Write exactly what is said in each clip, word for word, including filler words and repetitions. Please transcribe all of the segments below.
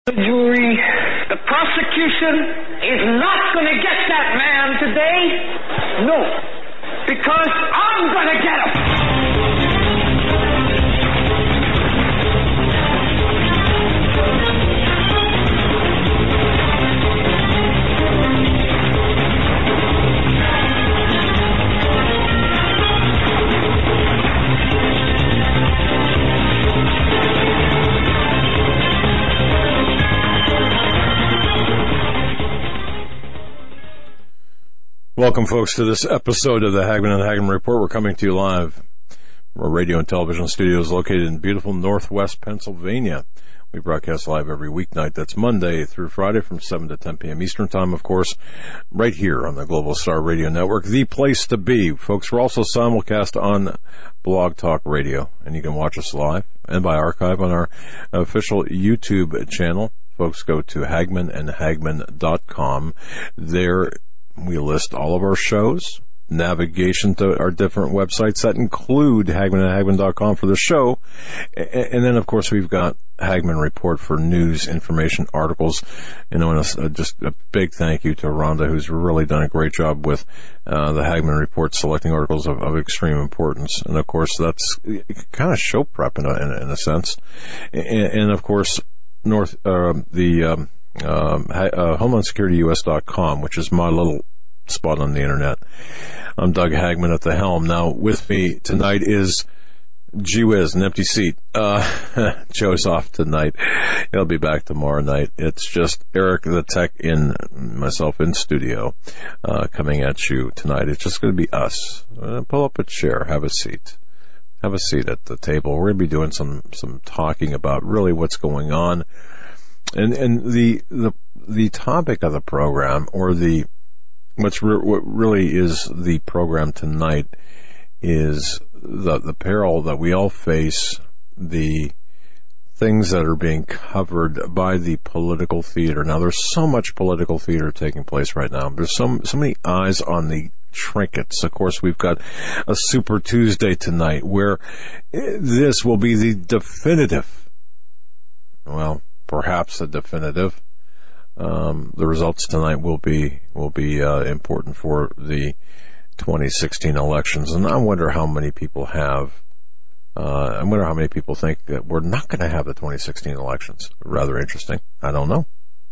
The jury, the prosecution is not going to get that man today. No, because I'm going to get him. Welcome, folks, to this episode of the Hagman and Hagman Report. We're coming to you live from our radio and television studios located in beautiful Northwest Pennsylvania. We broadcast live every weeknight. That's Monday through Friday from seven to ten p.m. Eastern Time, of course, right here on the Global Star Radio Network, the place to be. Folks, we're also simulcast on Blog Talk Radio, and you can watch us live and by archive on our official YouTube channel. Folks, go to hagman and hagman dot com. There we list all of our shows, navigation to our different websites that include hagman and hagman dot com for the show. And then, of course, we've got Hagman Report for news, information, articles. You know, and a, just a big thank you to Rhonda, who's really done a great job with uh, the Hagman Report, selecting articles of, of extreme importance. And, of course, that's kind of show prep in a, in a, in a sense. And, and, of course, North uh, the um, um, uh, Homeland Security U S dot com, which is my little spot on the internet. I'm Doug Hagman at the helm. Now, with me tonight is, gee whiz, an empty seat. Uh, Joe's off tonight. He'll be back tomorrow night. It's just Eric the Tech in, myself in studio, uh, coming at you tonight. It's just going to be us. Uh, pull up a chair, have a seat. Have a seat at the table. We're going to be doing some, some talking about really what's going on. And, and the, the, the topic of the program, or the, what's re- what really is the program tonight, is the, the peril that we all face, the things that are being covered by the political theater. Now, there's so much political theater taking place right now. There's so, so many eyes on the trinkets. Of course, we've got a Super Tuesday tonight where this will be the definitive, well, perhaps the definitive. Um, the results tonight will be will be uh, important for the twenty sixteen elections, and I wonder how many people have. Uh, I wonder how many people think that we're not going to have the twenty sixteen elections. Rather interesting. I don't know.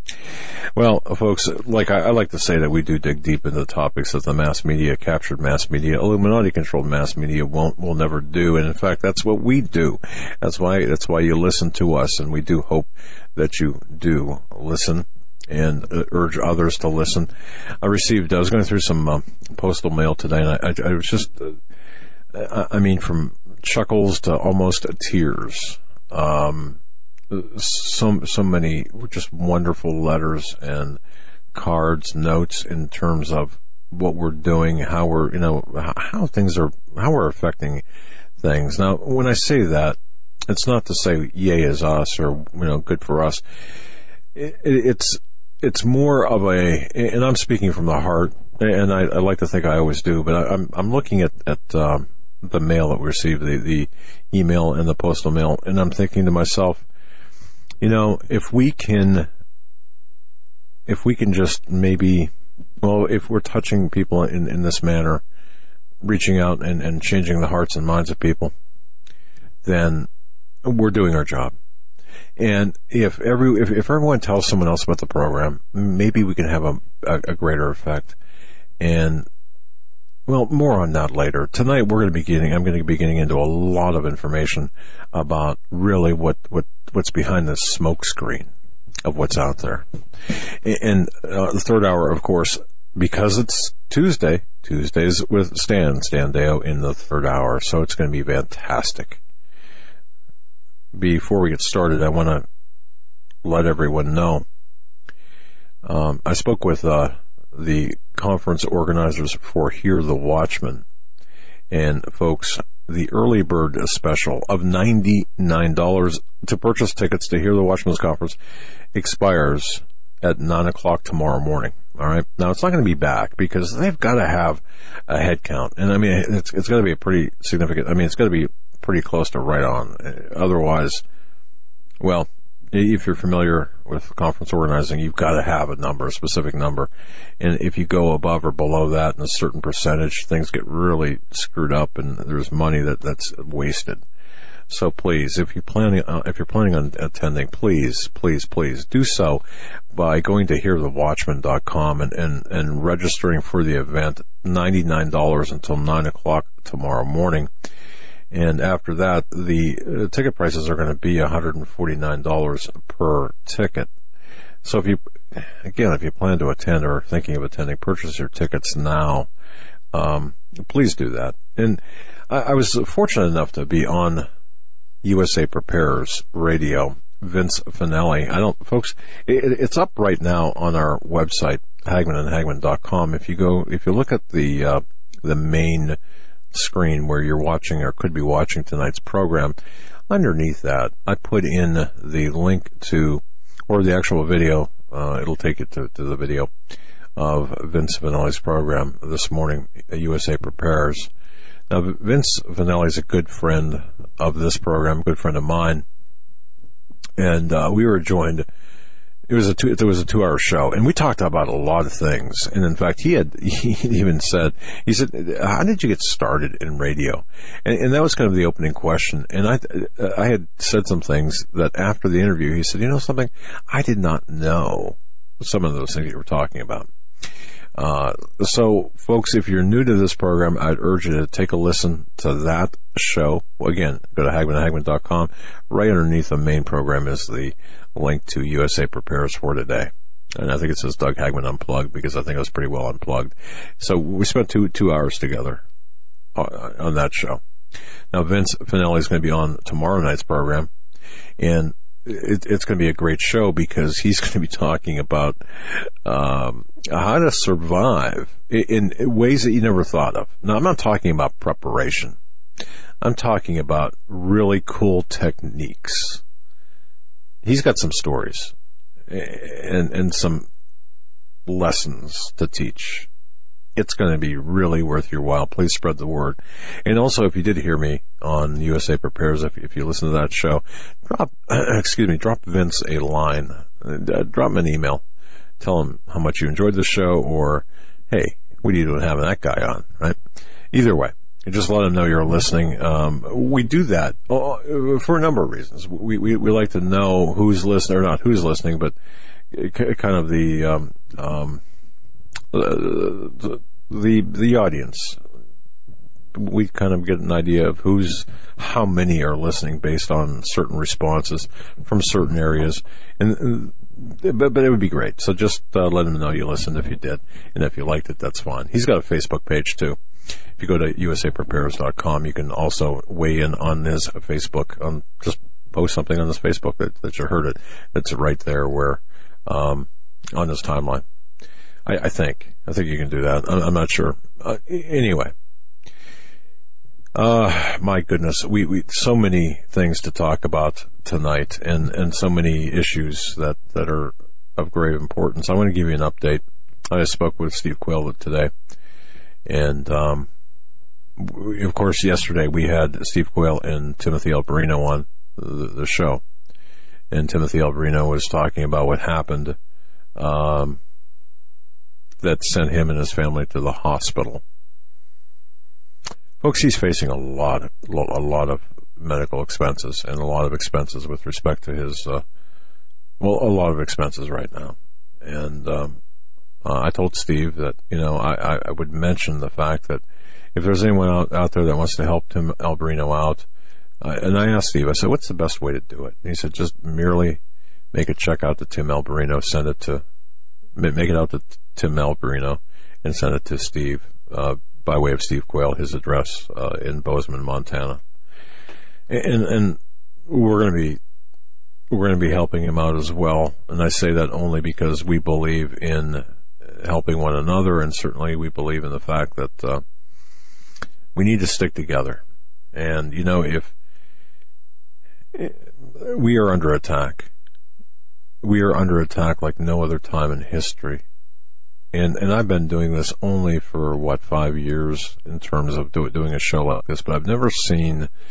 Well, folks, like I, I like to say that we do dig deep into the topics that the mass media, captured mass media, Illuminati-controlled mass media won't, will never do. And in fact, that's what we do. That's why, that's why you listen to us, and we do hope that you do listen and uh, urge others to listen. I received, I was going through some uh, postal mail today, and I, I, I was just, uh, I, I mean, from chuckles to almost tears. Um, so, so many just wonderful letters and cards, notes in terms of what we're doing, how we're, you know, how things are, how we're affecting things. Now, when I say that, it's not to say yay is us or, you know, good for us. It, it's, it's more of a, and I'm speaking from the heart, and I, I like to think I always do, but I, I'm, I'm looking at, at, um, the mail that we received, the, the email and the postal mail, and I'm thinking to myself, you know, if we can, if we can just maybe, well, if we're touching people in, in this manner, reaching out and, and changing the hearts and minds of people, then we're doing our job. And if every, if, if everyone tells someone else about the program, maybe we can have a, a, a greater effect. And, well, more on that later. Tonight we're going to be getting, I'm going to be getting into a lot of information about really what, what, what's behind the smoke screen of what's out there. And uh, the third hour, of course, because it's Tuesday, Tuesdays with Stan, Stan Deo in the third hour, so it's going to be fantastic. Before we get started, I want to let everyone know, um, I spoke with uh, the conference organizers for Hear the Watchman, and folks, the early bird special of ninety-nine dollars to purchase tickets to Hear the Watchman's conference expires at nine o'clock tomorrow morning. All right. Now, it's not going to be back because they've got to have a head count. And I mean, it's, it's going to be a pretty significant, I mean, it's going to be pretty close to right on. Otherwise, well, If you're familiar with conference organizing, you've got to have a number, a specific number. And if you go above or below that in a certain percentage, things get really screwed up and there's money that, that's wasted. So please, if you're planning, uh, if you're planning on attending, please, please, please do so by going to hear the watchman dot com and, and, and registering for the event, ninety-nine dollars until nine o'clock tomorrow morning. And after that, the uh, ticket prices are going to be one hundred forty-nine dollars per ticket. So if you, again, if you plan to attend or are thinking of attending, purchase your tickets now. Um, please do that. And I, I was fortunate enough to be on U S A Preparers Radio, Vince Finelli. I don't, folks, it, it's up right now on our website, Hagmann and Hagmann dot com. If you go, if you look at the, uh, the main screen where you're watching or could be watching tonight's program, underneath that, I put in the link to, or the actual video, uh, it'll take you to, to the video of Vince Finelli's program this morning, U S A Preparers. Now, Vince Finelli is a good friend of this program, good friend of mine, and uh, we were joined. It was a two, it was a two-hour show, and we talked about a lot of things. And in fact, he had he even said, he said, "How did you get started in radio?" And, and that was kind of the opening question. And I I had said some things that after the interview, he said, "You know something? I did not know some of those things you were talking about." Uh, so, folks, if you're new to this program, I'd urge you to take a listen to that show. Well, again, go to Hagmann and Hagmann dot com. Right underneath the main program is the link to U S A Prepares for Today. And I think it says Doug Hagmann Unplugged because I think it was pretty well unplugged. So we spent two two hours together on that show. Now, Vince Finelli is going to be on tomorrow night's program, and It, it's going to be a great show because he's going to be talking about um, how to survive in, in ways that you never thought of. Now, I'm not talking about preparation. I'm talking about really cool techniques. He's got some stories and, and some lessons to teach. It's going to be really worth your while. Please spread the word. And also, if you did hear me on U S A Prepares, if, if you listen to that show, drop, excuse me, drop Vince a line. Uh, drop him an email. Tell him how much you enjoyed the show, or, hey, what are you doing having that guy on, right? Either way, just let him know you're listening. Um, we do that for a number of reasons. We, we, we like to know who's listening, or not who's listening, but kind of the, um, um, Uh, the, the the audience. We kind of get an idea of who's, how many are listening based on certain responses from certain areas, and but, but it would be great. So just uh, let him know you listened if you did, and if you liked it, that's fine. He's got a Facebook page too. If you go to U S A Prepares dot com, you can also weigh in on his Facebook. On just post something on his Facebook that, that you heard it. It's right there where um, on his timeline. I, I think. I think you can do that. I'm, I'm not sure. Uh, anyway. Uh, my goodness. We, we, so many things to talk about tonight and, and so many issues that, that are of great importance. I want to give you an update. I spoke with Steve Quayle today. And, um, we, of course, yesterday we had Steve Quayle and Timothy Alberino on the, the show. And Timothy Alberino was talking about what happened, um, that sent him and his family to the hospital. Folks, he's facing a lot, a lot of medical expenses and a lot of expenses with respect to his, uh, well, a lot of expenses right now. And um, uh, I told Steve that, you know, I, I would mention the fact that if there's anyone out, out there that wants to help Tim Alberino out, uh, and I asked Steve, I said, what's the best way to do it? And he said, just merely make a check out to Tim Alberino, send it to, make it out to Tim Alberino, and send it to Steve, uh, by way of Steve Quayle, his address, uh, in Bozeman, Montana. And, and we're going to be, we're going to be helping him out as well. And I say that only because we believe in helping one another, and certainly we believe in the fact that, uh, we need to stick together. And, you know, if we are under attack, we are under attack like no other time in history. And and I've been doing this only for, what, five years in terms of do, doing a show like this, but I've never seen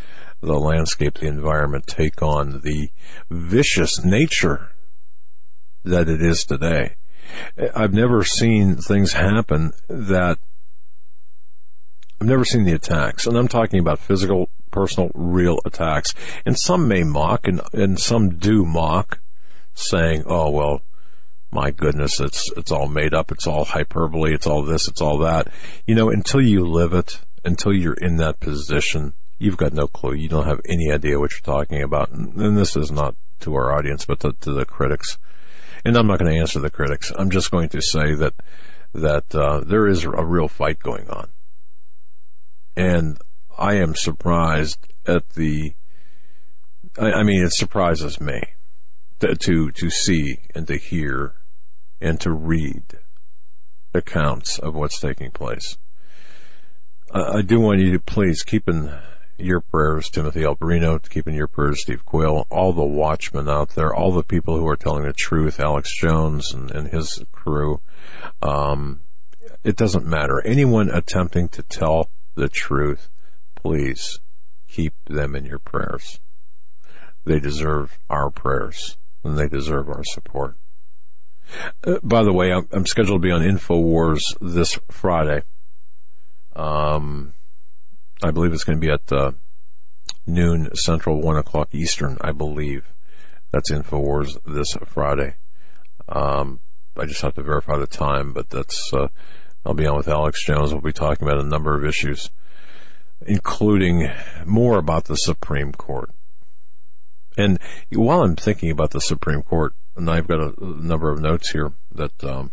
the landscape, the environment take on the vicious nature that it is today. I've never seen things happen that, I've never seen the attacks, and I'm talking about physical, personal, real attacks. And some may mock, and, and some do mock, saying, oh, well, my goodness, it's it's all made up, it's all hyperbole, it's all this, it's all that. You know, until you live it, until you're in that position, you've got no clue. You don't have any idea what you're talking about. And this is not to our audience, but to, to the critics. And I'm not going to answer the critics. I'm just going to say that that uh, there is a real fight going on. And I am surprised at the, I, I mean, it surprises me to, to to see and to hear and to read accounts of what's taking place. I do want you to please keep in your prayers Timothy Alberino, keep in your prayers Steve Quayle, all the watchmen out there, all the people who are telling the truth, Alex Jones and, and his crew. Um, it doesn't matter. Anyone attempting to tell the truth, please keep them in your prayers. They deserve our prayers, and they deserve our support. Uh, by the way, I'm, I'm scheduled to be on InfoWars this Friday. Um, I believe it's going to be at uh, noon Central, one o'clock Eastern, I believe. That's InfoWars this Friday. Um, I just have to verify the time, but that's, uh, I'll be on with Alex Jones. We'll be talking about a number of issues, including more about the Supreme Court. And while I'm thinking about the Supreme Court, and I've got a, a number of notes here that, um,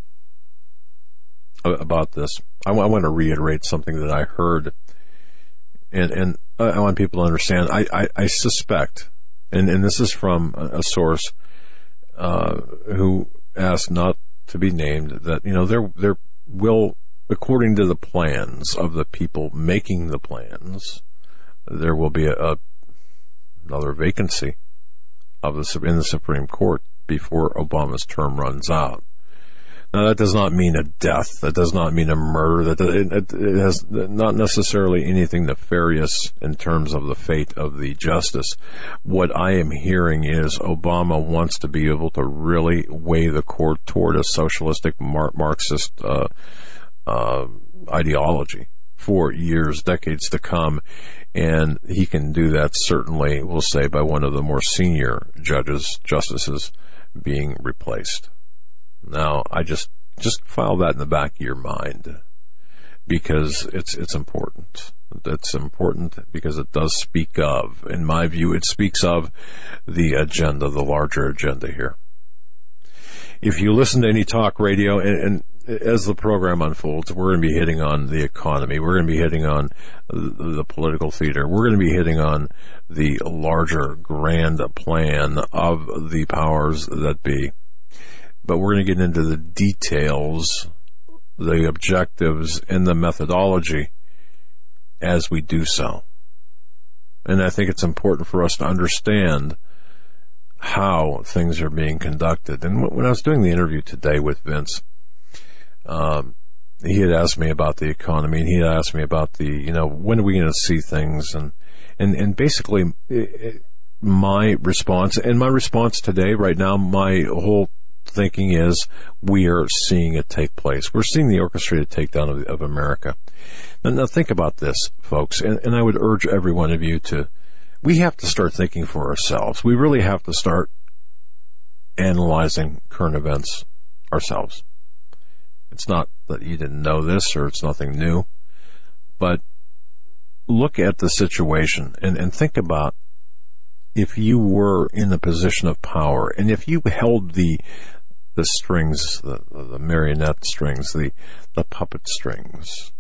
about this, I, w- I want to reiterate something that I heard, and, and I want people to understand. I, I, I suspect, and, and this is from a, a source uh, who asked not to be named, that, you know, there there will, according to the plans of the people making the plans, there will be a, a another vacancy of the in the Supreme Court before Obama's term runs out. Now, that does not mean a death. That does not mean a murder. That it, it has not necessarily anything nefarious in terms of the fate of the justice. What I am hearing is Obama wants to be able to really weigh the court toward a socialistic Mar- Marxist uh, uh, ideology for years, decades to come, and he can do that certainly, we'll say, by one of the more senior judges, justices, being replaced. Now, I just, just file that in the back of your mind, because it's, it's important. It's important because it does speak of, in my view, it speaks of the agenda, the larger agenda here. If you listen to any talk radio, and, and as the program unfolds, we're going to be hitting on the economy. We're going to be hitting on the, the political theater. We're going to be hitting on the larger grand plan of the powers that be. But we're going to get into the details, the objectives, and the methodology as we do so. And I think it's important for us to understand how things are being conducted. And when I was doing the interview today with Vince, um, he had asked me about the economy, and he had asked me about the, you know, when are we going to see things? And, and, and basically it, my response, and my response today, right now, my whole thinking is we are seeing it take place. We're seeing the orchestrated takedown of, of America. Now, now think about this, folks, and, and I would urge every one of you to, we have to start thinking for ourselves. We really have to start analyzing current events ourselves. It's not that you didn't know this or it's nothing new, but look at the situation and, and think about if you were in a position of power and if you held the the strings, the, the marionette strings, the, the puppet strings.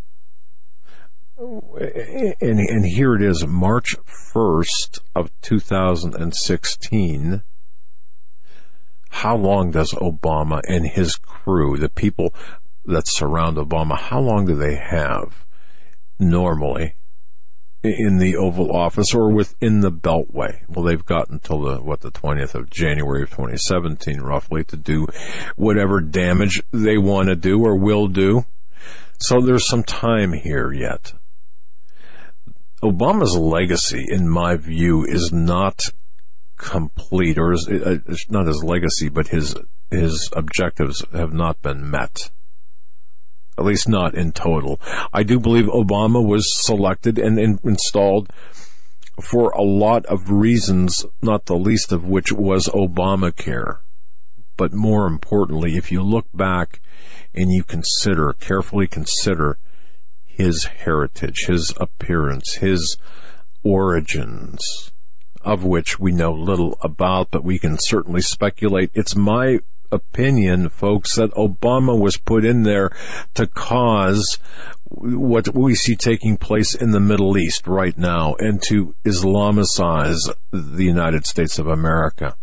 And, and here it is, March first of two thousand sixteen. How long does Obama and his crew, the people that surround Obama, how long do they have normally in the Oval Office or within the Beltway? Well, they've got until the, what, the twentieth of January of twenty seventeen, roughly, to do whatever damage they want to do or will do. So there's some time here yet. Obama's legacy, in my view, is not complete, or is uh, not his legacy, but his his objectives have not been met. At least not in total. I do believe Obama was selected and, and installed for a lot of reasons, not the least of which was Obamacare. But more importantly, if you look back and you consider, carefully consider his heritage, his appearance, his origins, of which we know little about, but we can certainly speculate. It's my opinion, folks, that Obama was put in there to cause what we see taking place in the Middle East right now and to Islamicize the United States of America.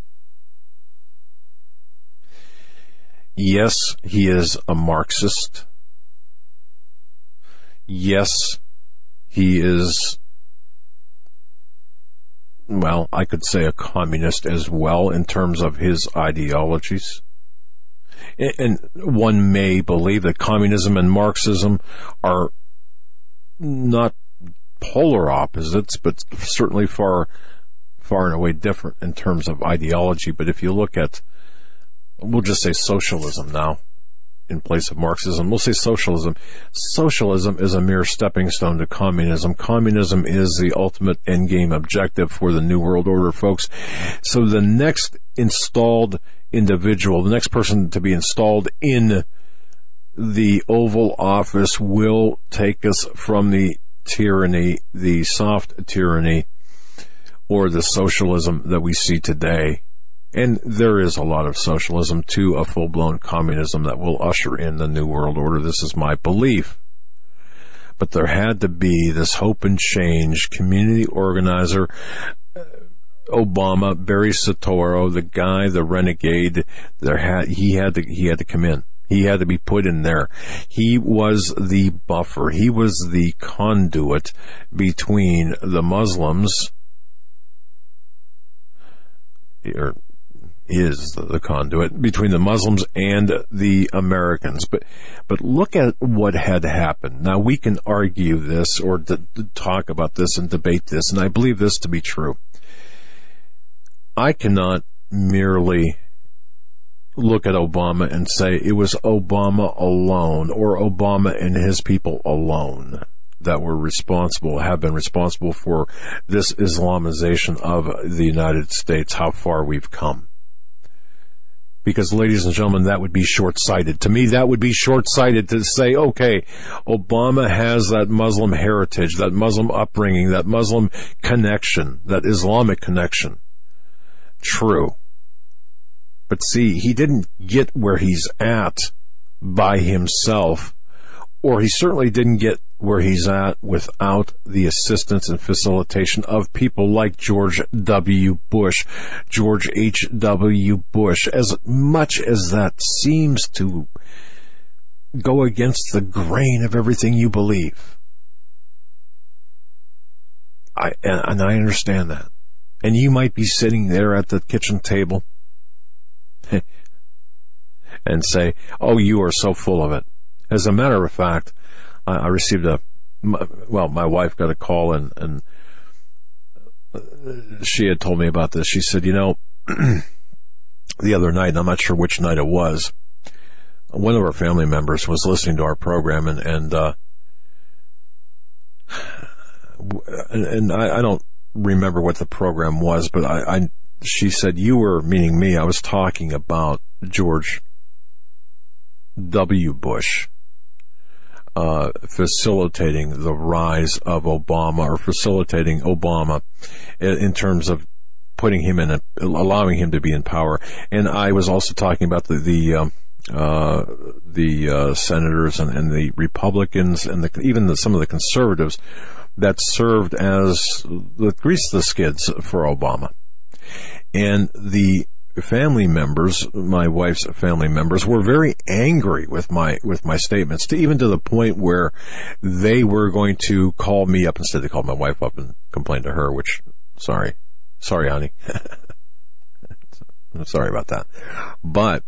Yes, he is a Marxist. Yes, he is, well, I could say a communist as well in terms of his ideologies. And one may believe that communism and Marxism are not polar opposites, but certainly far, far and away different in terms of ideology. But if you look at, we'll just say socialism now, in place of Marxism. We'll say socialism. Socialism is a mere stepping stone to communism. Communism is the ultimate endgame objective for the New World Order, folks. So the next installed individual, the next person to be installed in the Oval Office will take us from the tyranny, the soft tyranny, or the socialism that we see today. And there is a lot of socialism to a full-blown communism that will usher in the New World Order. This is my belief. But there had to be this hope and change community organizer, Obama, Barry Soetoro, the guy, the renegade. There had he had to he had to come in. He had to be put in there. He was the buffer. He was the conduit between the Muslims, or is the conduit between the Muslims and the Americans. But but look at what had happened. Now, we can argue this or d- d- talk about this and debate this, and I believe this to be true. I cannot merely look at Obama and say it was Obama alone or Obama and his people alone that were responsible, have been responsible for this Islamization of the United States, how far we've come. Because, ladies and gentlemen, that would be short-sighted. To me, that would be short-sighted to say, okay, Obama has that Muslim heritage, that Muslim upbringing, that Muslim connection, that Islamic connection. True. But see, he didn't get where he's at by himself, or he certainly didn't get where he's at without the assistance and facilitation of people like George W. Bush, George H W. Bush. As much as that seems to go against the grain of everything you believe, I and, and I understand that. And you might be sitting there at the kitchen table and say, oh, you are so full of it. As a matter of fact, I, I received a, my, well, my wife got a call and, and she had told me about this. She said, you know, the other night, and I'm not sure which night it was, one of our family members was listening to our program and, and, uh, and, and I, I don't remember what the program was, but I, I, she said, you were, meaning me, I was talking about George W. Bush, uh, facilitating the rise of Obama, or facilitating Obama in, in terms of putting him in, a, allowing him to be in power. And I was also talking about the, the, um, uh, the, uh, senators and, and the Republicans and the, even the, some of the conservatives that served as the grease the skids for Obama. And the family members, my wife's family members, were very angry with my with my statements, to even to the point where they were going to call me up. Instead, they called my wife up and complained to her, which, sorry, sorry, honey. I'm sorry about that. But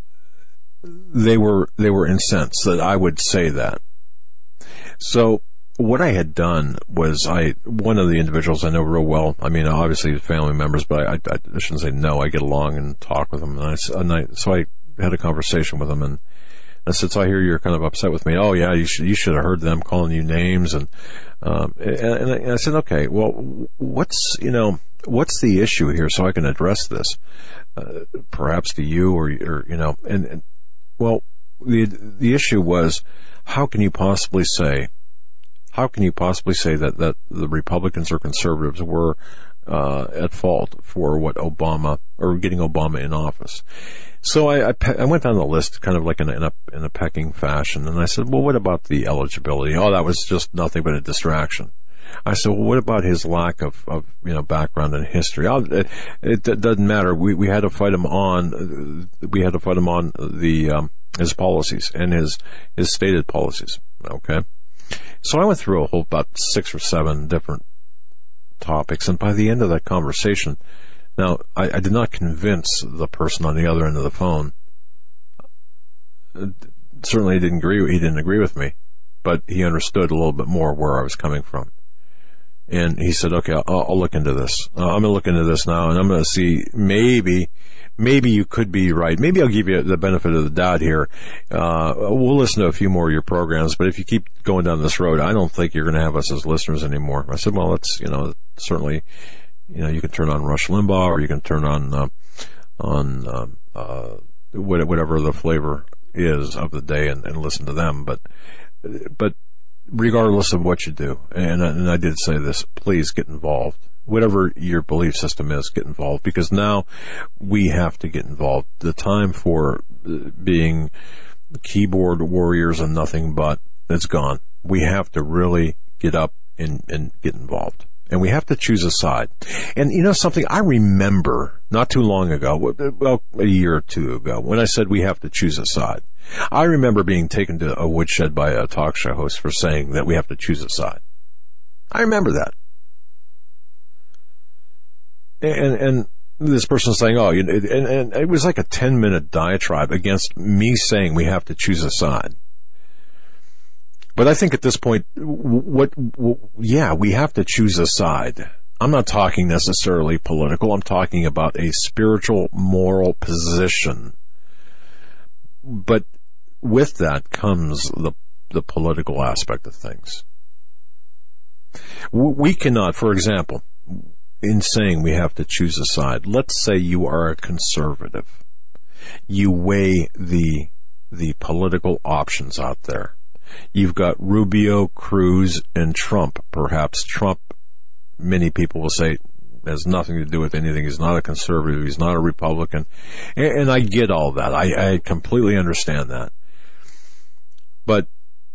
they were they were incensed that I would say that. So what I had done was I, one of the individuals I know real well, I mean, obviously family members, but I, I, I shouldn't say no, I get along and talk with them. And I, and I, so I had a conversation with them, and I said, so I hear you're kind of upset with me. Oh yeah, you should, you should have heard them calling you names. And, um, and, and I said, okay, well, what's, you know, what's the issue here so I can address this, uh, perhaps to you or, or, you know, and, and well, the, the issue was, how can you possibly say, how can you possibly say that, that the Republicans or conservatives were, uh, at fault for what Obama, or getting Obama in office? So I, I, I went down the list kind of like in a, in a, in a pecking fashion, and I said, well, what about the eligibility? Oh, that was just nothing but a distraction. I said, well, what about his lack of, of you know, background and history? Oh, it, it, it doesn't matter. We, we had to fight him on, we had to fight him on the, um, his policies and his, his stated policies. Okay. So I went through a whole, about six or seven different topics, and by the end of that conversation, now, I, I did not convince the person on the other end of the phone. Certainly, he didn't agree. He didn't agree with me, but he understood a little bit more where I was coming from. And he said, "Okay, I'll, I'll look into this. Uh, I'm going to look into this now, and I'm going to see maybe, maybe you could be right. Maybe I'll give you the benefit of the doubt here. Uh, we'll listen to a few more of your programs, but if you keep going down this road, I don't think you're going to have us as listeners anymore." I said, "Well, it's you know certainly." You know, you can turn on Rush Limbaugh, or you can turn on uh, on uh, uh, whatever the flavor is of the day, and, and listen to them. But but regardless of what you do, and, and I did say this, please get involved. Whatever your belief system is, get involved, because now we have to get involved. The time for being keyboard warriors and nothing but, it's gone. We have to really get up and, and get involved. And we have to choose a side. And you know something, I remember not too long ago, well, a year or two ago, when I said we have to choose a side. I remember being taken to a woodshed by a talk show host for saying that we have to choose a side. I remember that. And, and this person saying, oh, and, and it was like a ten minute diatribe against me saying we have to choose a side. But I think at this point, what, what, yeah, we have to choose a side. I'm not talking necessarily political. I'm talking about a spiritual, moral position. But with that comes the, the political aspect of things. We cannot, for example, in saying we have to choose a side, let's say you are a conservative. You weigh the, the political options out there. You've got Rubio, Cruz, and Trump. Perhaps Trump, many people will say, has nothing to do with anything. He's not a conservative. He's not a Republican. And, and I get all that. I, I completely understand that. But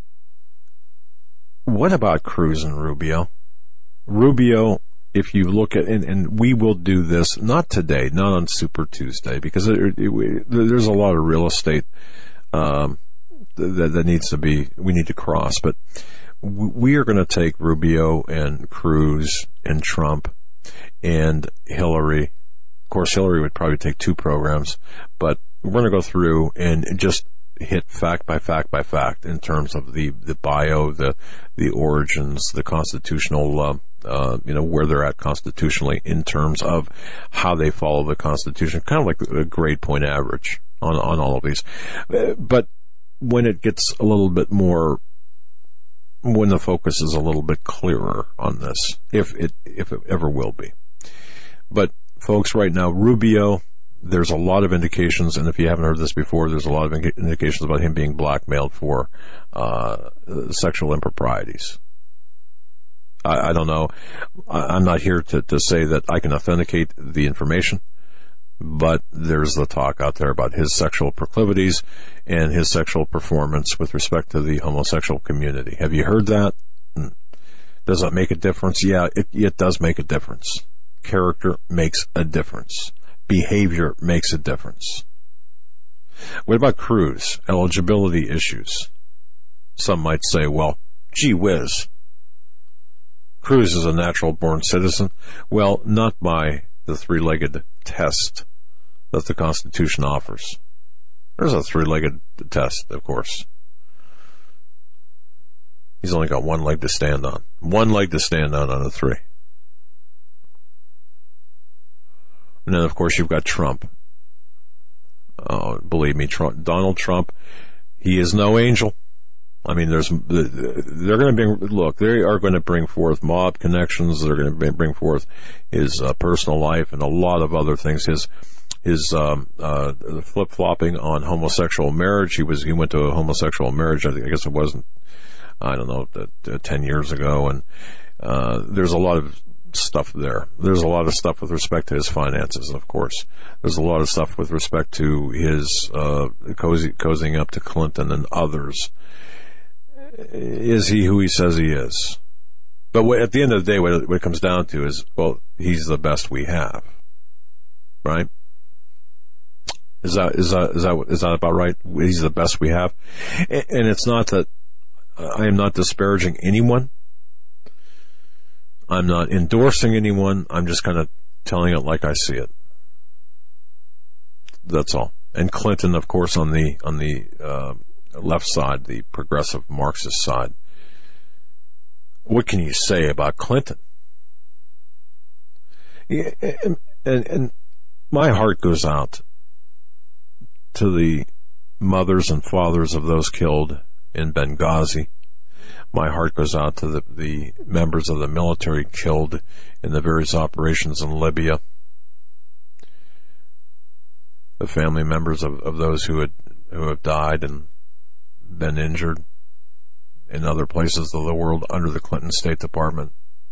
what about Cruz and Rubio? Rubio, if you look at, and, and we will do this, not today, not on Super Tuesday, because it, it, it, there's a lot of real estate, um, That, that needs to be, we need to cross, but we are going to take Rubio and Cruz and Trump and Hillary. Of course, Hillary would probably take two programs, but we're going to go through and just hit fact by fact by fact in terms of the, the bio, the, the origins, the constitutional, uh, uh, you know, where they're at constitutionally in terms of how they follow the Constitution, kind of like a grade point average on, on all of these. But when it gets a little bit more, when the focus is a little bit clearer on this, if it, if it ever will be. But folks, right now, Rubio, there's a lot of indications, and if you haven't heard this before, there's a lot of indications about him being blackmailed for, uh, sexual improprieties. I, I don't know. I, I'm not here to, to say that I can authenticate the information. But there's the talk out there about his sexual proclivities and his sexual performance with respect to the homosexual community. Have you heard that? Does that make a difference? Yeah, it, it does make a difference. Character makes a difference. Behavior makes a difference. What about Cruz? Eligibility issues. Some might say, well, gee whiz. Cruz is a natural-born citizen. Well, not by the three-legged test that the Constitution offers. There's a three-legged test, of course. He's only got one leg to stand on. One leg to stand on out of three. And then, of course, you've got Trump. Oh, believe me, Trump, Donald Trump, he is no angel. I mean, there's, they're going to bring, look, they are going to bring forth mob connections. They're going to bring forth his uh, personal life and a lot of other things. His, his, um, uh, flip-flopping on homosexual marriage. He was, he went to a homosexual marriage. I, think, I guess it wasn't, I don't know, uh, ten years ago. And, uh, there's a lot of stuff there. There's a lot of stuff with respect to his finances, of course. There's a lot of stuff with respect to his, uh, cozy, cozying up to Clinton and others. Is he who he says he is? But what, at the end of the day, what it, what it comes down to is, well, he's the best we have, right? Is that is that is that is that about right? He's the best we have, and, and it's not that I am not disparaging anyone. I'm not endorsing anyone. I'm just kind of telling it like I see it. That's all. And Clinton, of course, on the on the. Uh, left side, the progressive Marxist side. What can you say about Clinton? And, and, and my heart goes out to the mothers and fathers of those killed in Benghazi. My heart goes out to the, the members of the military killed in the various operations in Libya. The family members of, of those who had who have died and been injured in other places of the world under the Clinton State Department.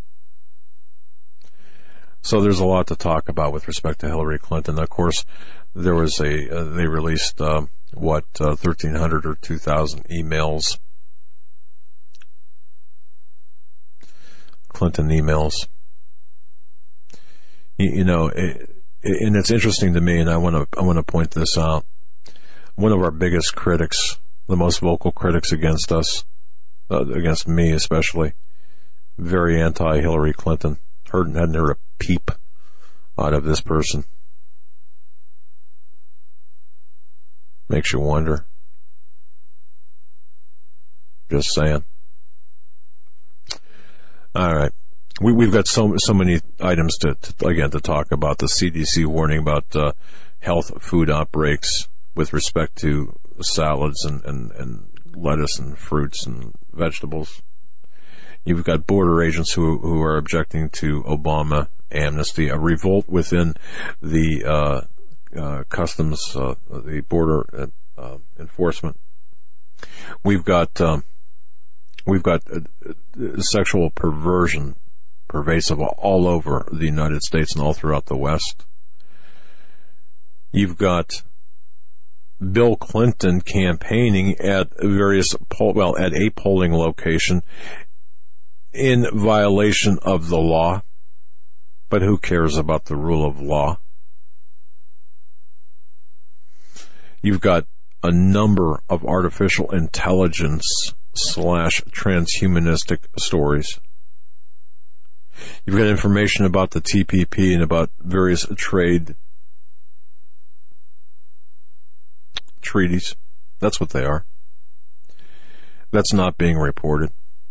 So there's a lot to talk about with respect to Hillary Clinton. Of course, there was a, uh, they released, uh, what, uh, thirteen hundred or two thousand emails. Clinton emails. You, you know, it, it, and it's interesting to me, and I want to, I want to point this out. One of our biggest critics, the most vocal critics against us, uh, against me especially, very anti-Hillary Clinton. Heard, hadn't heard a peep out of this person. Makes you wonder. Just saying. All right. We, we've got so so many items to, to again to talk about. The C D C warning about uh, health food outbreaks with respect to salads and, and, and lettuce and fruits and vegetables. You've got border agents who who are objecting to Obama amnesty, a revolt within the uh, uh, customs, uh, the border uh, enforcement. We've got um, we've got uh, sexual perversion pervasive all over the United States and all throughout the West. You've got Bill Clinton campaigning at various poll, well, at a polling location in violation of the law. But who cares about the rule of law? You've got a number of artificial intelligence slash transhumanistic stories. You've got information about the T P P and about various trade treaties. That's what they are. That's not being reported.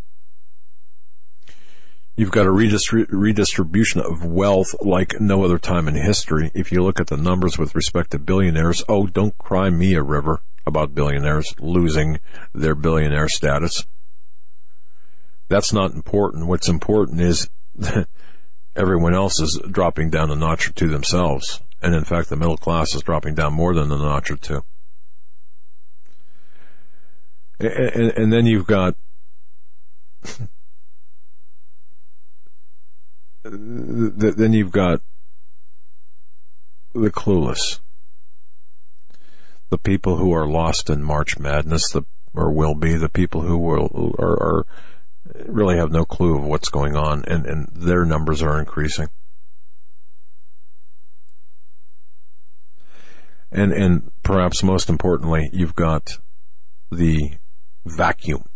You've got a redistri- redistribution of wealth like no other time in history. If you look at the numbers with respect to billionaires, oh, don't cry me a river about billionaires losing their billionaire status. That's not important. What's important is everyone else is dropping down a notch or two themselves. And in fact, the middle class is dropping down more than a notch or two. And, and, and then you've got then you've got the clueless, the people who are lost in March Madness, the, or will be the people who will are, are really have no clue of what's going on, and, and their numbers are increasing. And and perhaps most importantly, you've got the vacuum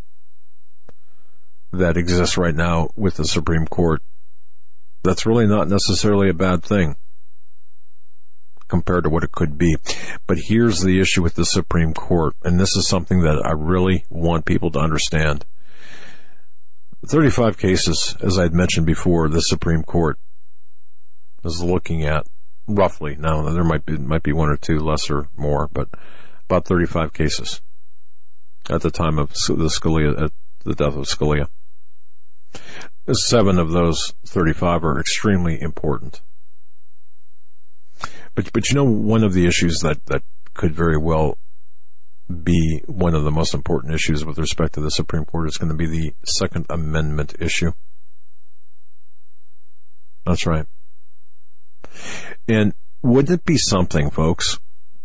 that exists right now with the Supreme Court. That's really not necessarily a bad thing compared to what it could be. But here's the issue with the Supreme Court, and this is something that I really want people to understand. thirty-five cases, as I'd mentioned before, the Supreme Court is looking at roughly. Now, there might be, might be one or two less or more, but about thirty-five cases at the time of the Scalia, at the death of Scalia. Seven of those thirty-five are extremely important. But, but you know, one of the issues that, that could very well be one of the most important issues with respect to the Supreme Court is going to be the Second Amendment issue. That's right. And wouldn't it be something, folks?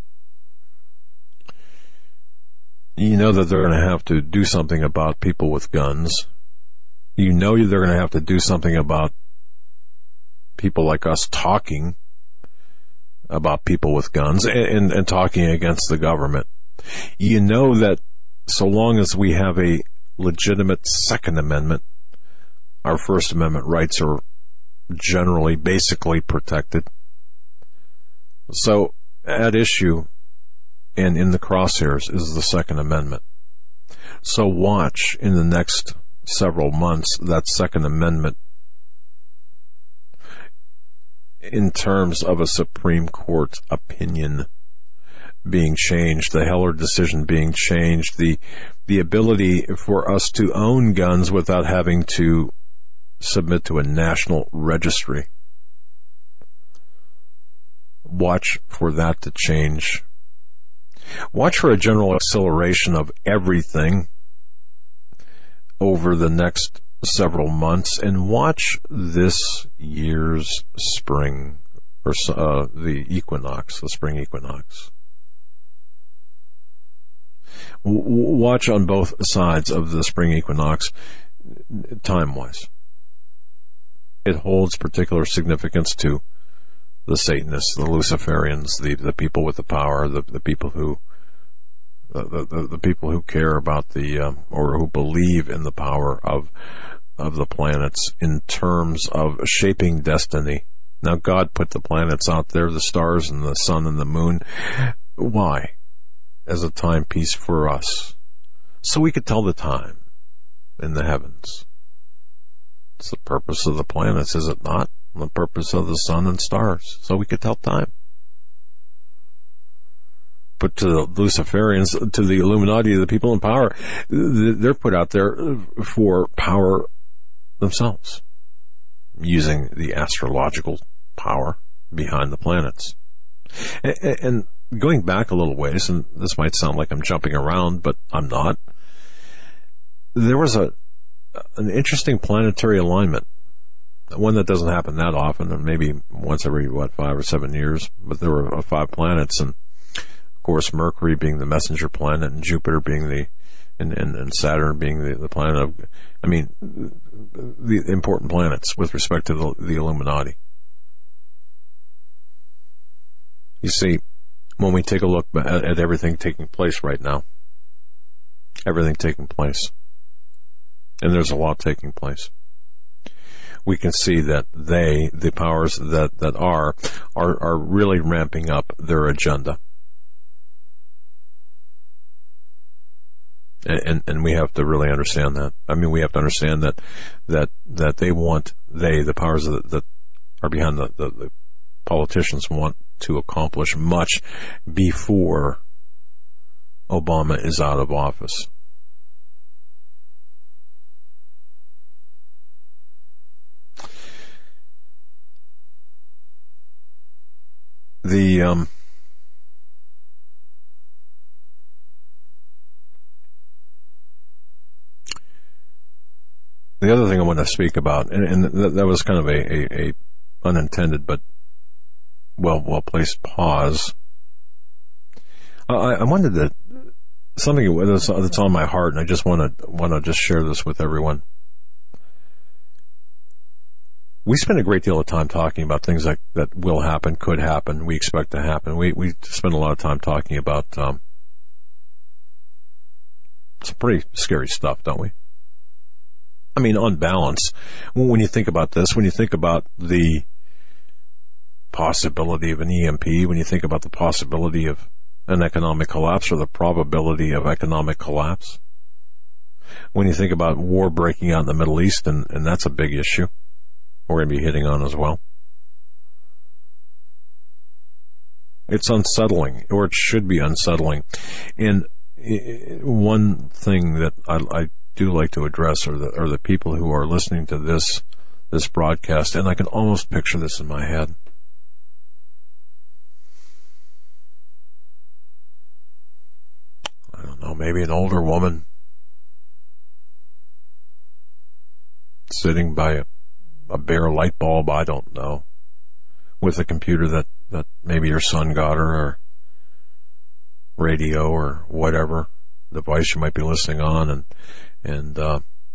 You know that they're going to have to do something about people with guns. You know they're going to have to do something about people like us talking about people with guns and, and, and talking against the government. You know that so long as we have a legitimate Second Amendment, our First Amendment rights are generally basically protected. So at issue and in the crosshairs is the Second Amendment. So watch in the next several months that Second Amendment in terms of a Supreme Court opinion being changed, the Heller decision being changed, the the ability for us to own guns without having to submit to a national registry. Watch for that to change. Watch for a general acceleration of everything over the next several months, and watch this year's spring, or uh, the equinox, the spring equinox. W- watch on both sides of the spring equinox, time-wise. It holds particular significance to the Satanists, the Luciferians, the, the people with the power, the, the people who the, the, the people who care about the um, or who believe in the power of of the planets in terms of shaping destiny. Now, God put the planets out there, the stars and the sun and the moon. Why? As a timepiece for us, so we could tell the time in the heavens. It's the purpose of the planets, is it not? The purpose of the sun and stars, so we could tell time. But to the Luciferians, to the Illuminati, the people in power, they're put out there for power themselves, using the astrological power behind the planets. And going back a little ways, and this might sound like I'm jumping around, but I'm not, there was a an interesting planetary alignment, one that doesn't happen that often, and maybe once every, what, five or seven years, but there were five planets, and of course, Mercury being the messenger planet, and Jupiter being the, and, and, and Saturn being the, the planet of, I mean, the important planets with respect to the, the Illuminati. You see, when we take a look at, at everything taking place right now, everything taking place, and there's a lot taking place, we can see that they, the powers that, that are, are, are really ramping up their agenda. And, and we have to really understand that. I mean, we have to understand that, that, that they want, they, the powers that, that are behind the, the, the politicians want to accomplish much before Obama is out of office. The, um, The other thing I want to speak about, and, and that, that was kind of a, a, a unintended but well well placed pause. I, I wanted to something that's, that's on my heart, and I just want to want to just share this with everyone. We spend a great deal of time talking about things like that will happen, could happen, we expect to happen. We we spend a lot of time talking about um, some pretty scary stuff, don't we? I mean, on balance, when you think about this, when you think about the possibility of an E M P, when you think about the possibility of an economic collapse or the probability of economic collapse, when you think about war breaking out in the Middle East, and, and that's a big issue we're going to be hitting on as well. It's unsettling, or it should be unsettling. And one thing that I, I do like to address are the, are the people who are listening to this this broadcast, and I can almost picture this in my head. I don't know, maybe an older woman sitting by a, a bare light bulb, I don't know, with a computer that, that maybe your son got her, or radio or whatever device you might be listening on, and, and, uh,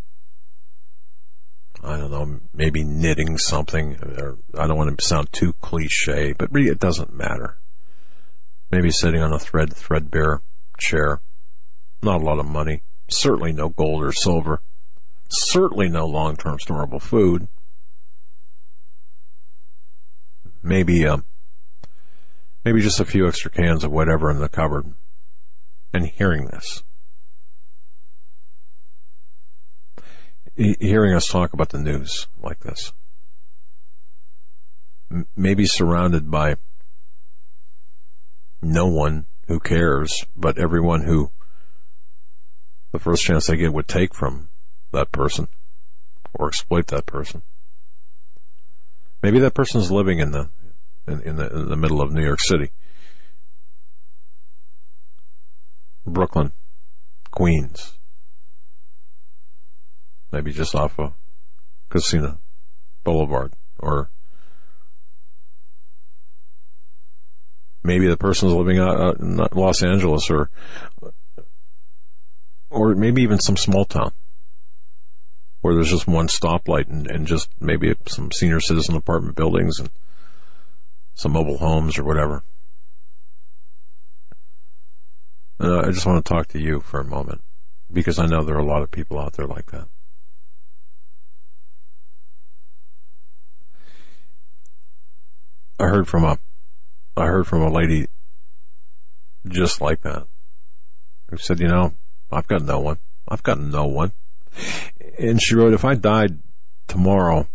I don't know, maybe knitting something, or I don't want to sound too cliche, but really it doesn't matter. Maybe sitting on a thread, threadbare chair. Not a lot of money. Certainly no gold or silver. Certainly no long-term storable food. Maybe, um, maybe just a few extra cans of whatever in the cupboard. And hearing this. Hearing us talk about the news like this. M- maybe surrounded by no one who cares, but everyone who the first chance they get would take from that person or exploit that person. Maybe that person is living in the in, in the in the middle of New York City, Brooklyn, Queens, maybe just off of Casino Boulevard, or maybe the person's living out in Los Angeles, or or maybe even some small town where there's just one stoplight and, and just maybe some senior citizen apartment buildings and some mobile homes or whatever. Uh, I just want to talk to you for a moment, because I know there are a lot of people out there like that. I heard from a, I heard from a lady just like that, who said, you know, I've got no one. I've got no one. And she wrote, if I died tomorrow,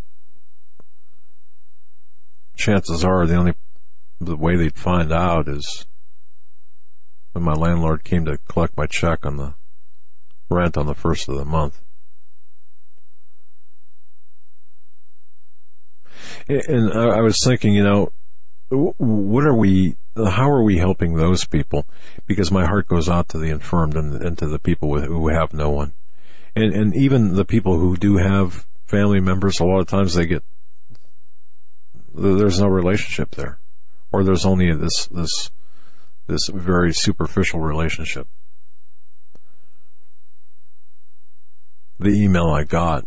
chances are the only, the way they'd find out is when my landlord came to collect my check on the rent on the first of the month. And I was thinking, you know, what are we, how are we helping those people? Because my heart goes out to the infirmed and, and to the people who have no one. And, and even the people who do have family members, a lot of times they get, there's no relationship there. Or there's only this, this, this very superficial relationship. The email I got,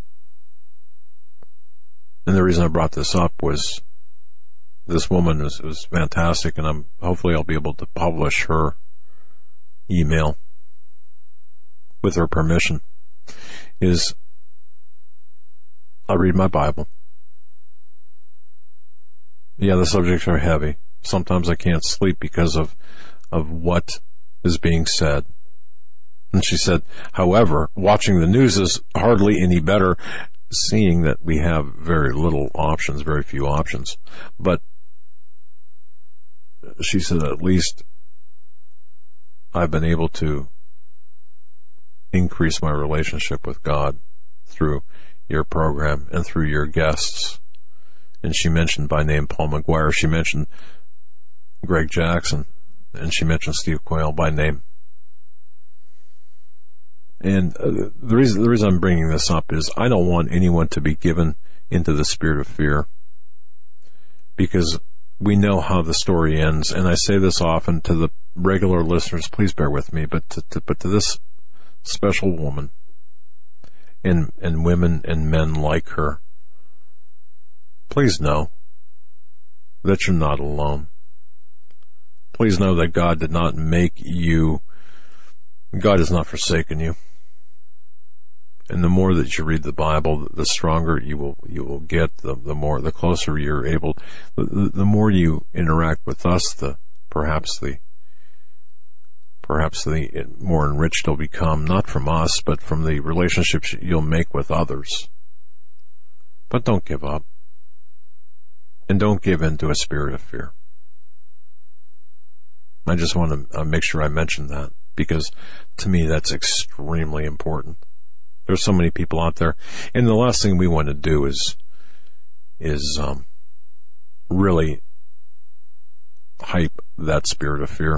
and the reason I brought this up was this woman was, was fantastic, and I'm hopefully I'll be able to publish her email with her permission. Is I read my Bible. Yeah, the subjects are heavy. Sometimes I can't sleep because of of what is being said. And she said, however, watching the news is hardly any better, seeing that we have very little options, very few options. But she said, at least I've been able to increase my relationship with God through your program and through your guests. And she mentioned by name Paul McGuire. She mentioned Greg Jackson, and she mentioned Steve Quayle by name. And uh, the reason the reason I'm bringing this up is I don't want anyone to be given into the spirit of fear, because we know how the story ends. And I say this often to the regular listeners, please bear with me, but to, to, but to this special woman and and women and men like her, please know that you're not alone. Please know that God did not make you, God has not forsaken you. And the more that you read the Bible, the stronger you will you will get, the, the more, the closer you're able, the, the more you interact with us, the perhaps the perhaps the more enriched you'll become, not from us, but from the relationships you'll make with others. But don't give up. And don't give in to a spirit of fear. I just want to uh, make sure I mention that, because to me that's extremely important. There's so many people out there, and the last thing we want to do is is um, really hype that spirit of fear.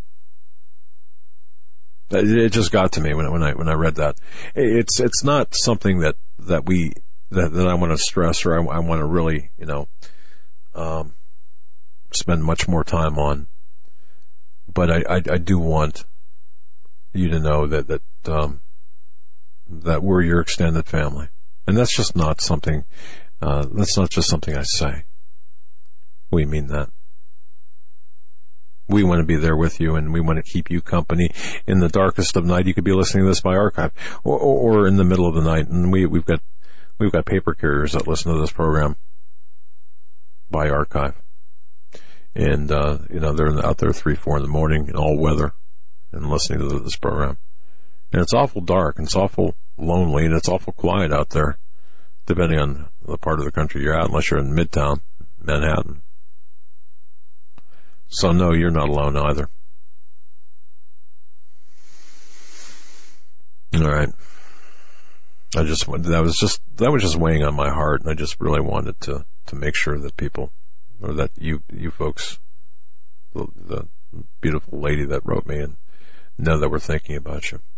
It just got to me when when I when I read that. It's it's not something that that we that, that I want to stress, or I, I want to really you know um, spend much more time on. But I, I I do want you to know that that um, that we're your extended family, and that's just not something. Uh, that's not just something I say. We mean that. We want to be there with you, and we want to keep you company in the darkest of night. You could be listening to this by archive, or, or, or in the middle of the night. And we, we've got we've got paper carriers that listen to this program by archive, and uh, you know they're out there three, four in the morning in all weather, and listening to this program. And it's awful dark, and it's awful lonely, and it's awful quiet out there, depending on the part of the country you're at. Unless you're in Midtown Manhattan. So no, you're not alone either. All right. I just that was just that was just weighing on my heart, and I just really wanted to, to make sure that people, or that you you folks, the, the beautiful lady that wrote me, and know that we're thinking about you,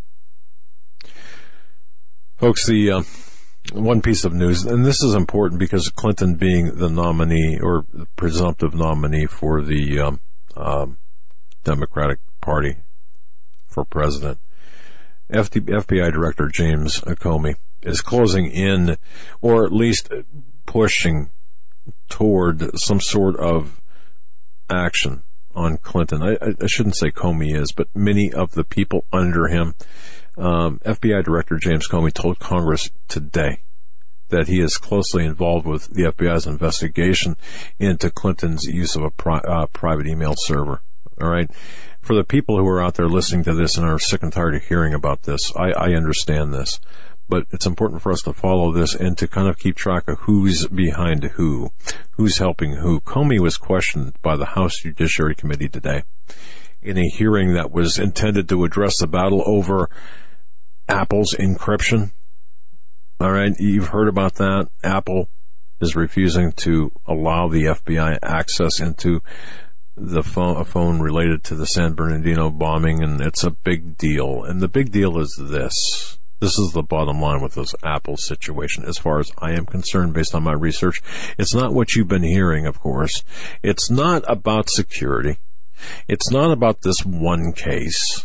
folks. The uh, one piece of news, and this is important because Clinton being the nominee or the presumptive nominee for the um, um, Democratic Party for president, F B I Director James Comey is closing in, or at least pushing toward some sort of action on Clinton. I, I shouldn't say Comey is, but many of the people under him. Um, F B I Director James Comey told Congress today that he is closely involved with the F B I's investigation into Clinton's use of a pri- uh, private email server. All right. For the people who are out there listening to this and are sick and tired of hearing about this, I, I understand this, but it's important for us to follow this and to kind of keep track of who's behind who, who's helping who. Comey was questioned by the House Judiciary Committee today in a hearing that was intended to address the battle over Apple's encryption. All right, you've heard about that. Apple is refusing to allow the F B I access into the phone, a phone related to the San Bernardino bombing, and it's a big deal. And the big deal is this. This is the bottom line with this Apple situation. As far as I am concerned, based on my research, it's not what you've been hearing, of course. It's not about security. It's not about this one case.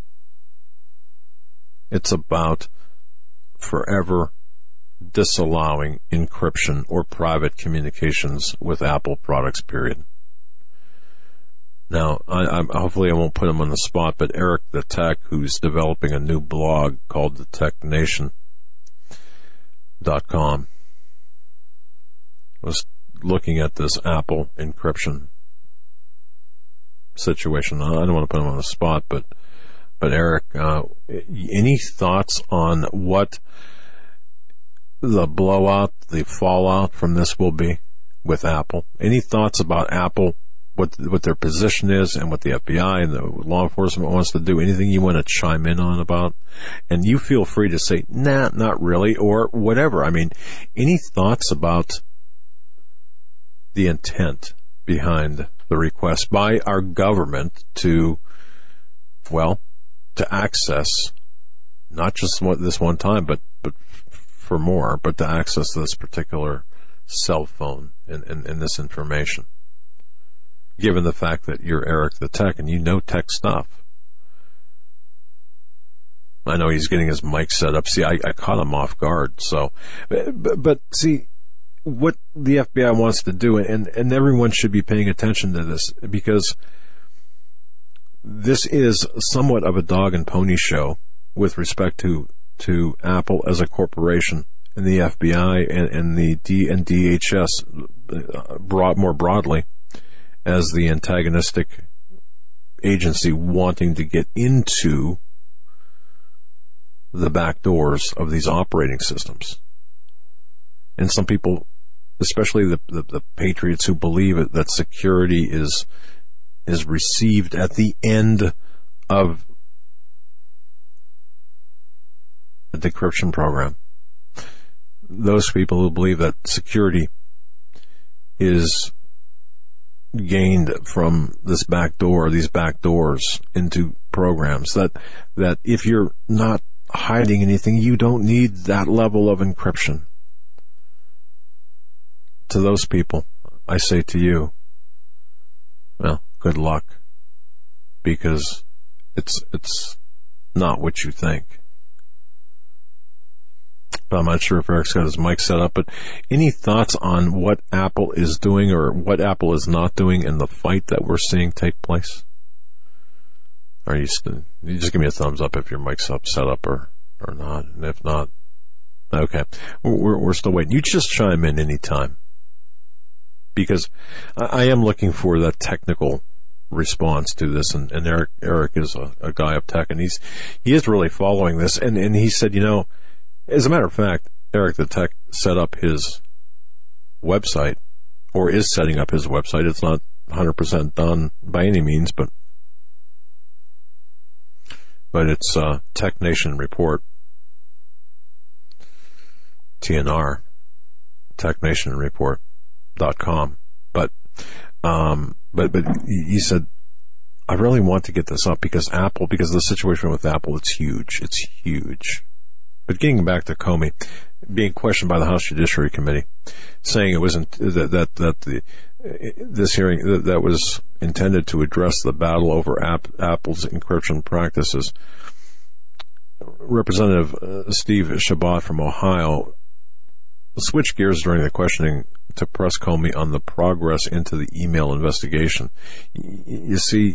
It's about forever disallowing encryption or private communications with Apple products, period. Now, I, I, hopefully I won't put him on the spot, but Eric the Tech, who's developing a new blog called the tech nation dot com, was looking at this Apple encryption situation. I don't want to put him on the spot, but But Eric, uh, any thoughts on what the blowout, the fallout from this will be with Apple? Any thoughts about Apple, what what their position is, and what the F B I and the law enforcement wants to do? Anything you want to chime in on about? And you feel free to say, nah, not really, or whatever. I mean, any thoughts about the intent behind the request by our government to, well, to access, not just this one time, but, but for more, but to access this particular cell phone and, and, and this information, given the fact that you're Eric the Tech and you know tech stuff. I know he's getting his mic set up. See, I, I caught him off guard. So, but, but see, what the F B I wants to do, and, and everyone should be paying attention to this, because this is somewhat of a dog and pony show with respect to, to Apple as a corporation and the F B I and, and the D and D H S broad, more broadly as the antagonistic agency wanting to get into the back doors of these operating systems. And some people, especially the, the, the patriots who believe it, that security is is received at the end of a decryption program. Those people who believe that security is gained from this back door, these back doors into programs, that that if you're not hiding anything, you don't need that level of encryption. To those people, I say to you, well, good luck, because it's it's not what you think. But I'm not sure if Eric's got his mic set up, but any thoughts on what Apple is doing or what Apple is not doing in the fight that we're seeing take place? Are you, st- you just give me a thumbs up if your mic's up, set up or, or not, and if not, okay, we're we're still waiting. You just chime in anytime, because I, I am looking for that technical response to this, and, and Eric Eric is a, a guy of tech, and he's he is really following this, and and he said, you know. As a matter of fact, Eric the Tech set up his website, or is setting up his website. It's not one hundred percent done by any means, but but it's uh, Tech Nation Report, T N R, tech nation report dot com. But um, but but he said, I really want to get this up because Apple, because of the situation with Apple, it's huge. It's huge. But getting back to Comey, being questioned by the House Judiciary Committee, saying it wasn't that that, that the this hearing that, that was intended to address the battle over App, Apple's encryption practices. Representative uh, Steve Chabot from Ohio switched gears during the questioning to press Comey on the progress into the email investigation. Y- you see.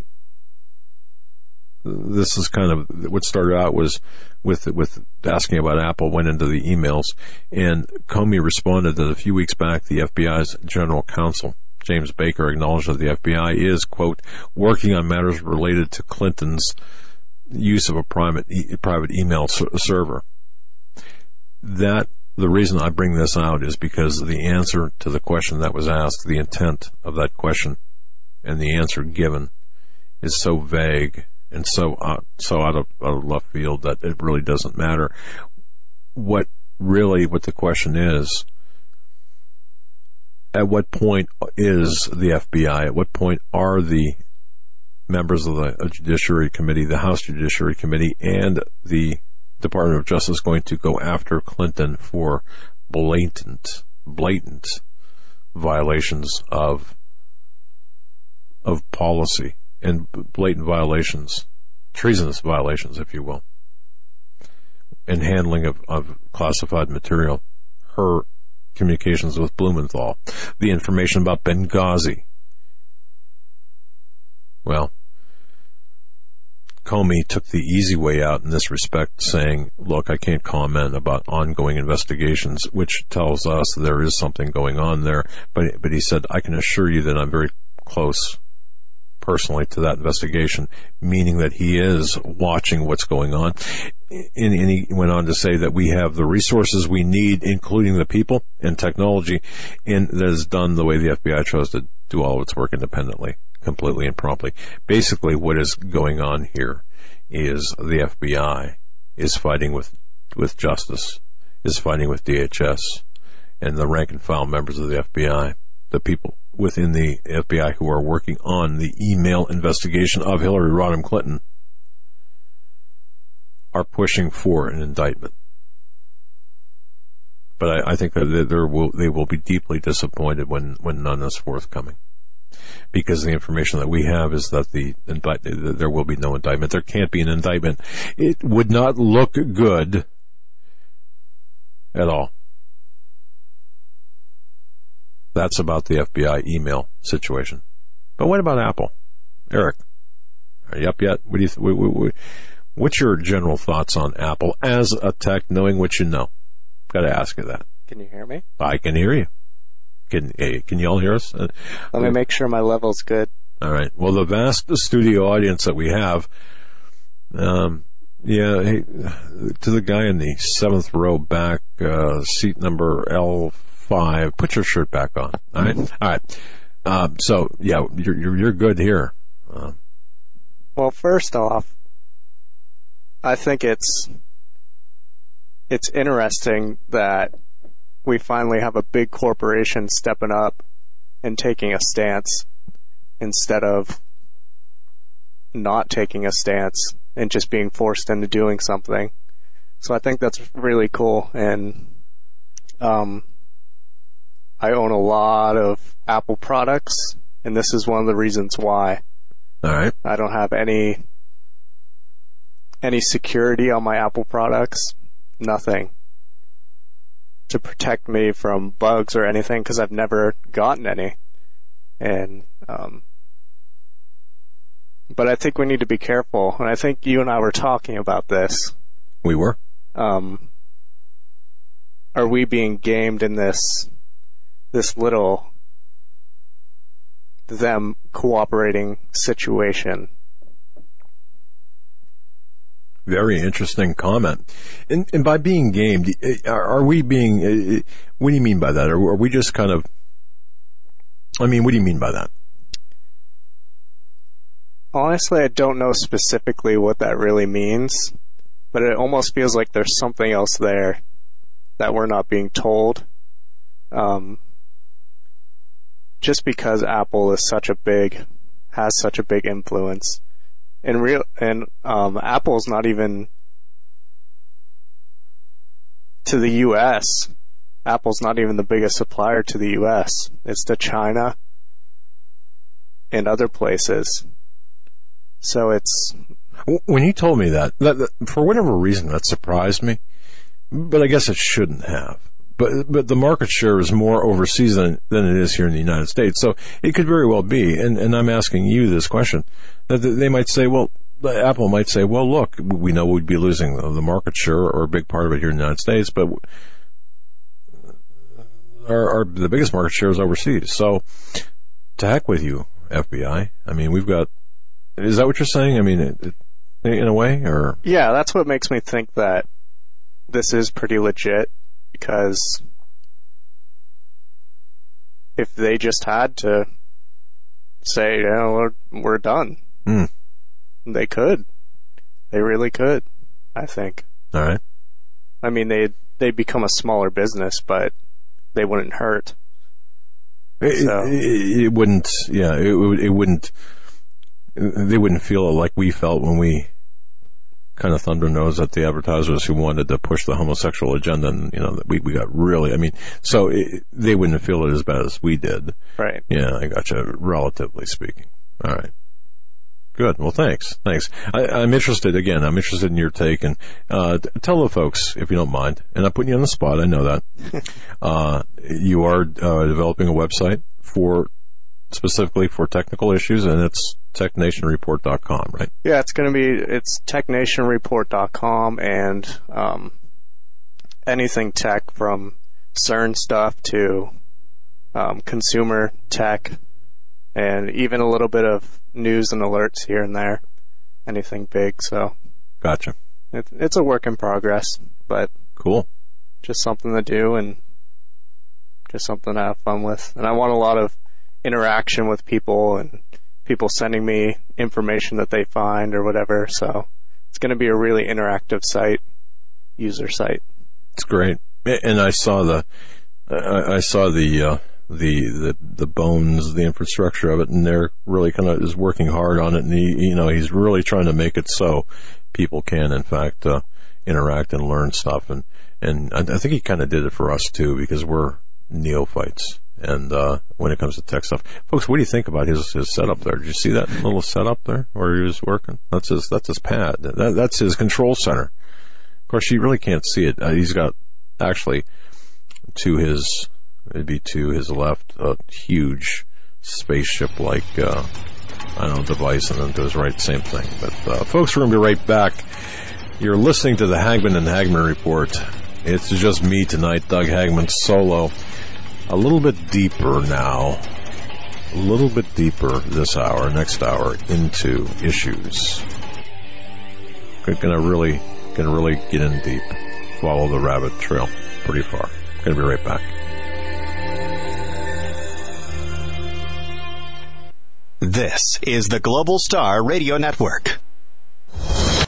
This is kind of what started out was with with asking about Apple, went into the emails, and Comey responded that a few weeks back the F B I's general counsel, James Baker, acknowledged that the F B I is, quote, working on matters related to Clinton's use of a private e- private email ser- server. That the reason I bring this out is because the answer to the question that was asked, the intent of that question, and the answer given is so vague and so uh, so out of, out of left field that it really doesn't matter. What really, what the question is, at what point is the F B I, at what point are the members of the Judiciary Committee, the House Judiciary Committee, and the Department of Justice going to go after Clinton for blatant, blatant violations of of policy? And blatant violations, treasonous violations, if you will, and handling of, of classified material, her communications with Blumenthal, the information about Benghazi. Well, Comey took the easy way out in this respect, saying, look, I can't comment about ongoing investigations, which tells us there is something going on there. But, but he said, I can assure you that I'm very close personally to that investigation, meaning that he is watching what's going on. And, and he went on to say that we have the resources we need, including the people and technology, and that is done the way the F B I chose to do all of its work independently, completely and promptly. Basically, what is going on here is the F B I is fighting with, with justice, is fighting with D H S, and the rank and file members of the F B I, the people within the F B I who are working on the email investigation of Hillary Rodham Clinton, are pushing for an indictment. But I, I think that there will, they will be deeply disappointed when, when none is forthcoming, because the information that we have is that the indict, there will be no indictment. There can't be an indictment. It would not look good at all. That's about the F B I email situation. But what about Apple? Eric, are you up yet? What do you? Th- what, what, what's your general thoughts on Apple as a tech, knowing what you know? Got to ask you that. Can you hear me? I can hear you. Can hey, can you all hear us? Uh, Let me make sure my level's good. All right. Well, the vast studio audience that we have, um, yeah, hey, to the guy in the seventh row back, uh, seat number L five, put your shirt back on. All right. All right. Uh, so, yeah, you're, you're, you're good here. Uh, well, first off, I think it's, it's interesting that we finally have a big corporation stepping up and taking a stance instead of not taking a stance and just being forced into doing something. So I think that's really cool. And um, I own a lot of Apple products, and this is one of the reasons why. All right. I don't have any any security on my Apple products. Nothing to protect me from bugs or anything, because I've never gotten any. And um, but I think we need to be careful, and I think you and I were talking about this. We were. Um, are we being gamed in this this little them cooperating situation? Very interesting comment. And, and by being gamed, are, are we being, uh, what do you mean by that? Are, are we just kind of, I mean, what do you mean by that? Honestly, I don't know specifically what that really means, but it almost feels like there's something else there that we're not being told. Um, just because Apple is such a big, has such a big influence. And real, and um, Apple's not even to the U S. Apple's not even the biggest supplier to the U S. It's to China and other places. So it's... When you told me that, that, that, for whatever reason, that surprised me. But I guess it shouldn't have. But but the market share is more overseas than than it is here in the United States. So it could very well be, and, and I'm asking you this question, that they might say, well, Apple might say, well, look, we know we'd be losing the market share or a big part of it here in the United States, but our, our the biggest market share is overseas. So to heck with you, F B I. I mean, we've got, is that what you're saying? I mean, it, it, in a way, or? Yeah, that's what makes me think that this is pretty legit. Because if they just had to say, you know, we're, we're done, mm. they could. They really could, I think. All right. I mean, they'd, they'd become a smaller business, but they wouldn't hurt. It, so. it, it wouldn't, yeah, it, it wouldn't, they wouldn't feel like we felt when we kind of thunder nose at the advertisers who wanted to push the homosexual agenda, and you know that we we got really, I mean, so it, they wouldn't feel it as bad as we did. Right. Yeah, I gotcha. Relatively speaking. All right. Good. Well, thanks. Thanks. I, I'm interested again. I'm interested in your take, and uh, tell the folks if you don't mind. And I'm putting you on the spot. I know that. uh, you are uh, developing a website for specifically for technical issues, and it's tech nation report dot com, right? Yeah, it's going to be, it's tech nation report dot com, and um, anything tech from CERN stuff to um, consumer tech, and even a little bit of news and alerts here and there. Anything big, so. Gotcha. It, it's a work in progress, but. Cool. Just something to do and just something to have fun with. And I want a lot of interaction with people and people sending me information that they find or whatever. So it's going to be a really interactive site, user site. It's great. And I saw the, I, I saw the, uh, the, the, the bones, the infrastructure of it, and they're really kind of is working hard on it. And he, you know, he's really trying to make it so people can, in fact, uh, interact and learn stuff. And, and I, I think he kind of did it for us too, because we're neophytes. And, uh, when it comes to tech stuff, folks, what do you think about his, his setup there? Did you see that little setup there where he was working? That's his, that's his pad. That, that's his control center. Of course, you really can't see it. Uh, he's got actually to his, it'd be to his left, a huge spaceship-like, uh, I don't know, device, and then to his right, same thing. But, uh, folks, we're going to be right back. You're listening to the Hagman and Hagman Report. It's just me tonight, Doug Hagman, solo. A little bit deeper now. a little bit deeper this hour, next hour, into issues. We're gonna really, gonna really get in deep, follow the rabbit trail pretty far. Gonna be right back. This is the Global Star Radio Network.